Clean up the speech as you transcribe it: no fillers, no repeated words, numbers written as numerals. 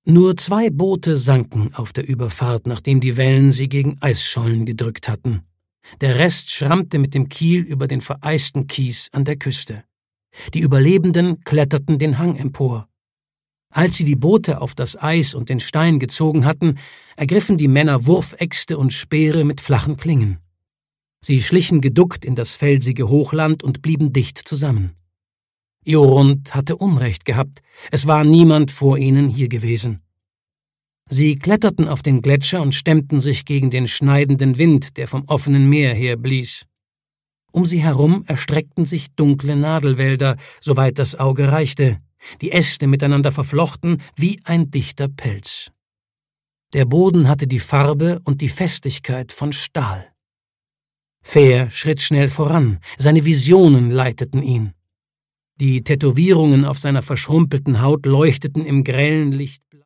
Nur 2 Boote sanken auf der Überfahrt, nachdem die Wellen sie gegen Eisschollen gedrückt hatten. Der Rest schrammte mit dem Kiel über den vereisten Kies an der Küste. Die Überlebenden kletterten den Hang empor. Als sie die Boote auf das Eis und den Stein gezogen hatten, ergriffen die Männer Wurfäxte und Speere mit flachen Klingen. Sie schlichen geduckt in das felsige Hochland und blieben dicht zusammen. Jorund hatte Unrecht gehabt, es war niemand vor ihnen hier gewesen. Sie kletterten auf den Gletscher und stemmten sich gegen den schneidenden Wind, der vom offenen Meer her blies. Um sie herum erstreckten sich dunkle Nadelwälder, soweit das Auge reichte, die Äste miteinander verflochten wie ein dichter Pelz. Der Boden hatte die Farbe und die Festigkeit von Stahl. Fehr schritt schnell voran, seine Visionen leiteten ihn. Die Tätowierungen auf seiner verschrumpelten Haut leuchteten im grellen Licht